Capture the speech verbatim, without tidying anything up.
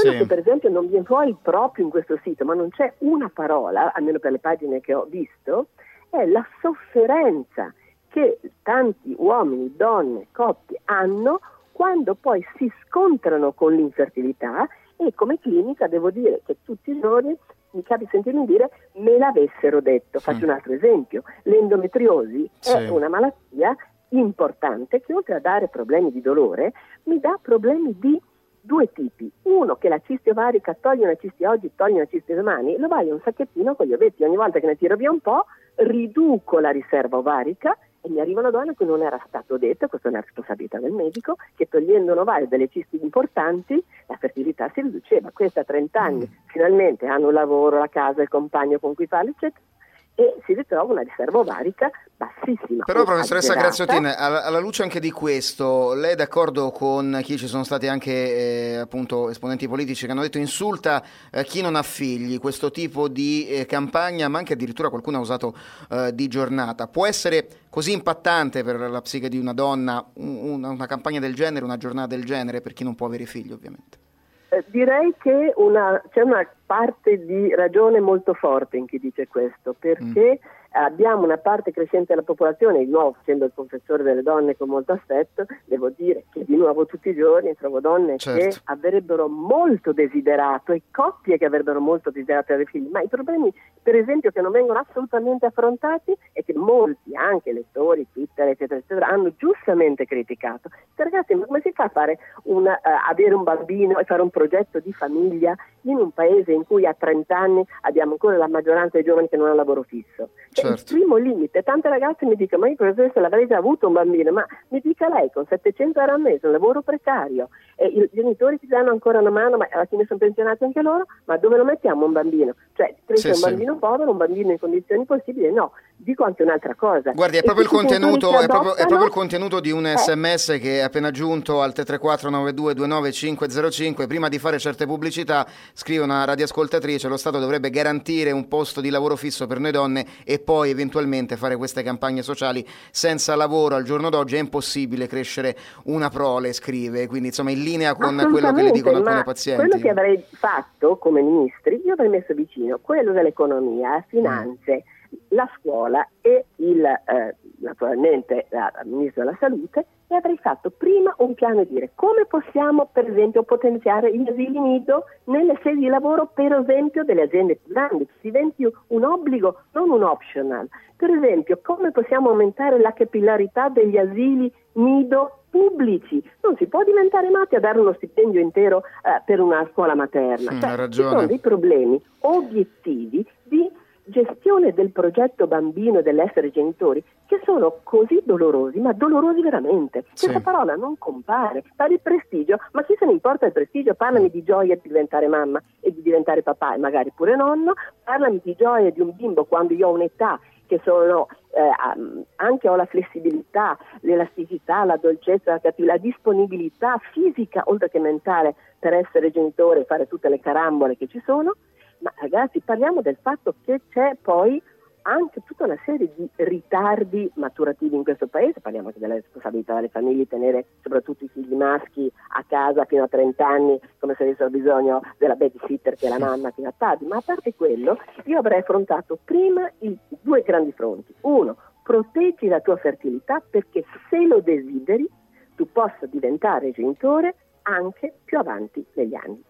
Quello sì. che per esempio non viene fuori proprio in questo sito, ma non c'è una parola, almeno per le pagine che ho visto, è la sofferenza che tanti uomini, donne, coppie hanno quando poi si scontrano con l'infertilità, e come clinica devo dire che tutti i giorni mi capita di sentirmi dire me l'avessero detto. Faccio Mm. un altro esempio: l'endometriosi Sì. è una malattia importante che oltre a dare problemi di dolore mi dà problemi di due tipi. Uno, che la cisti ovarica, toglie una cisti oggi, toglie una cisti domani, lo vai in un sacchettino con gli ovetti, ogni volta che ne tiro via un po' riduco la riserva ovarica, e mi arriva una donna a cui non era stato detto, questa è una responsabilità del medico, che togliendo un ovario delle cisti importanti la fertilità si riduceva. Questa a trenta anni Mm. finalmente hanno un lavoro, la casa, il compagno con cui farlo, eccetera, e si ritrova una riserva ovarica bassissima. Però, o professoressa azzerata. Graziotin, alla, alla luce anche di questo, lei è d'accordo con chi, ci sono stati anche eh, appunto esponenti politici che hanno detto insulta eh, chi non ha figli, questo tipo di eh, campagna, ma anche addirittura qualcuno ha usato eh, di giornata. Può essere così impattante per la psiche di una donna un- una, una campagna del genere, una giornata del genere, per chi non può avere figli, ovviamente? Eh, direi che una, c'è una parte di ragione molto forte in chi dice questo, perché Mm. abbiamo una parte crescente della popolazione, di nuovo facendo il confessore delle donne con molto affetto, devo dire che di nuovo tutti i giorni trovo donne Certo. che avrebbero molto desiderato e coppie che avrebbero molto desiderato avere figli, ma i problemi per esempio che non vengono assolutamente affrontati e che molti, anche lettori, Twitter eccetera eccetera, hanno giustamente criticato. Cioè, ragazzi, ma come si fa a fare una, uh, avere un bambino e fare un progetto di famiglia in un paese in cui a trenta anni abbiamo ancora la maggioranza dei giovani che non ha lavoro fisso? Cioè, Certo. il primo limite, tante ragazze mi dicono: ma io professoressa l'avrei già avuto un bambino, ma mi dica lei, con settecento euro al mese, un lavoro precario, e i genitori ti danno ancora una mano, ma alla fine sono pensionati anche loro, ma dove lo mettiamo un bambino? Cioè, cresce Sì, un sì. bambino povero, un bambino in condizioni possibili? No, dico anche un'altra cosa. Guardi, è E proprio il tutti i genitori contenuto, che è proprio, è adottano- proprio il contenuto di un Eh, sms che è appena giunto al tre tre quattro nove due due nove cinque zero cinque. Prima di fare certe pubblicità, scrive una radioascoltatrice: lo Stato dovrebbe garantire un posto di lavoro fisso per noi donne e poi eventualmente fare queste campagne sociali. Senza lavoro al giorno d'oggi è impossibile crescere una prole, scrive, quindi insomma in linea con quello che le dicono alcune ma pazienti. quello che avrei fatto come ministri, io avrei messo vicino quello dell'economia, finanze, la scuola e il eh, naturalmente la, il ministro della salute, e avrei fatto prima un piano e dire come possiamo per esempio potenziare gli asili nido nelle sedi di lavoro, per esempio delle aziende più grandi, che diventi un obbligo, non un optional. Per esempio, come possiamo aumentare la capillarità degli asili nido pubblici? Non si può diventare matti a dare uno stipendio intero eh, per una scuola materna. Mm, Cioè, ha ci sono ragione. dei problemi obiettivi di gestione del progetto bambino e dell'essere genitori che sono così dolorosi, ma dolorosi veramente. Sì. Questa parola non compare. Per il prestigio, ma chi se ne importa il prestigio? Parlami di gioia di diventare mamma e di diventare papà e magari pure nonno, parlami di gioia di un bimbo quando io ho un'età che sono eh, anche ho la flessibilità, l'elasticità, la dolcezza, la, cap- la disponibilità fisica oltre che mentale per essere genitore e fare tutte le carambole che ci sono. Ma ragazzi, parliamo del fatto che c'è poi anche tutta una serie di ritardi maturativi in questo paese. Parliamo anche della responsabilità delle famiglie, tenere soprattutto i figli maschi a casa fino a trenta anni, come se avessero bisogno della babysitter che è la mamma fino a tardi. Ma a parte quello, io avrei affrontato prima i due grandi fronti. Uno, proteggi la tua fertilità, perché se lo desideri tu possa diventare genitore anche più avanti negli anni.